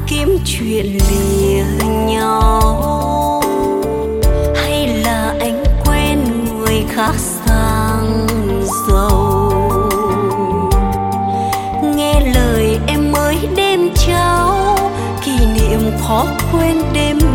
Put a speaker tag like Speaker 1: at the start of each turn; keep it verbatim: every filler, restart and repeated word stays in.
Speaker 1: kiếm chuyện lìa nhau, hay là anh quen người khác sang giàu. Nghe lời em mới đêm trao, kỷ niệm khó quên đêm